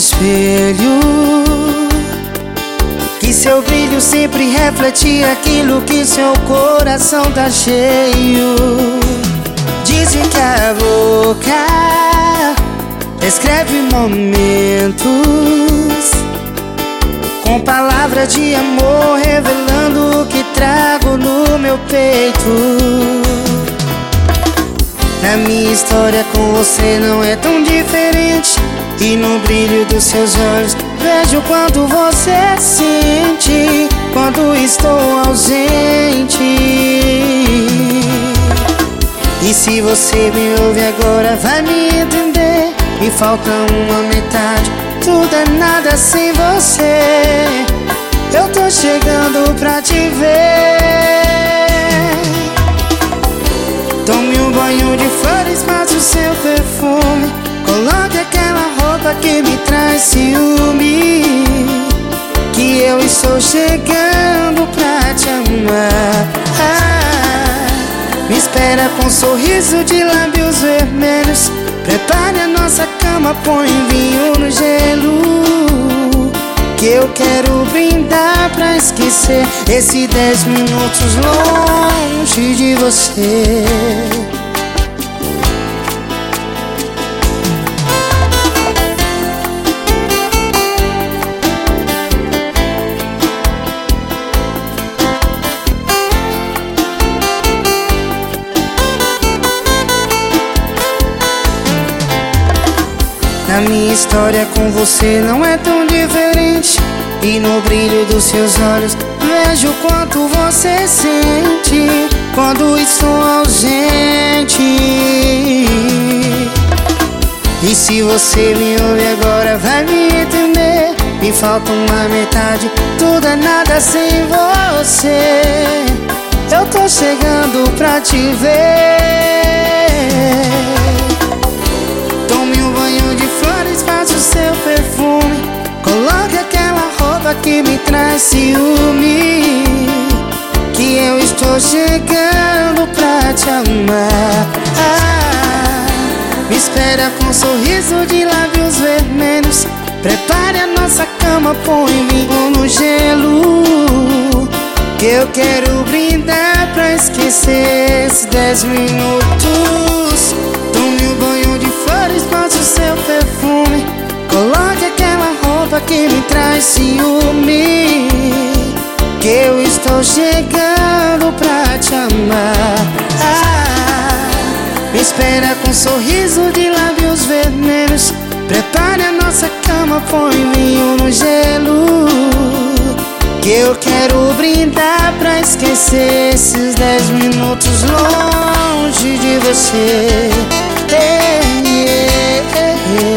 espelho, que seu brilho sempre reflete aquilo que seu coração tá cheio. Dizem que a boca descreve momentos com palavras de amor, revelando o que trago no meu peito. Na minha história com você não é tão diferente, e no brilho dos seus olhos vejo quanto você sente quando estou ausente. E se você me ouve agora vai me entender. Me falta uma metade, tudo é nada sem você. Eu tô chegando pra te ver. Tome um banho de flores, passe o seu perfume, coloque aquela roupa que me traz ciúme, que eu estou chegando pra te amar. Me espera com um sorriso de lábios vermelhos, prepare a nossa cama, põe vinho no gelo, que eu quero brindar pra esquecer esses 10 minutos longe de você. A minha história com você não é tão diferente, e no brilho dos seus olhos vejo quanto você sente quando estou ausente. E se você me ouve agora vai me entender. Me falta uma metade, tudo é nada sem você. Eu tô chegando pra te ver. Tome um banho de flores, passe o seu perfume, coloque aquela roupa que me traz ciúme, que eu estou chegando pra te amar. Me espera com um sorriso de lábios vermelhos, prepare a nossa cama, põe vinho no gelo, que eu quero brindar pra esquecer esses 10 minutos. Tome um banho de flores, passe o seu perfume, coloque aquela roupa que me traz ciúme, que eu estou chegando pra te amar. Me espera com um sorriso de lábios vermelhos, prepare a nossa cama, põe vinho no gelo, que eu quero brindar pra esquecer esses 10 minutos longe de você.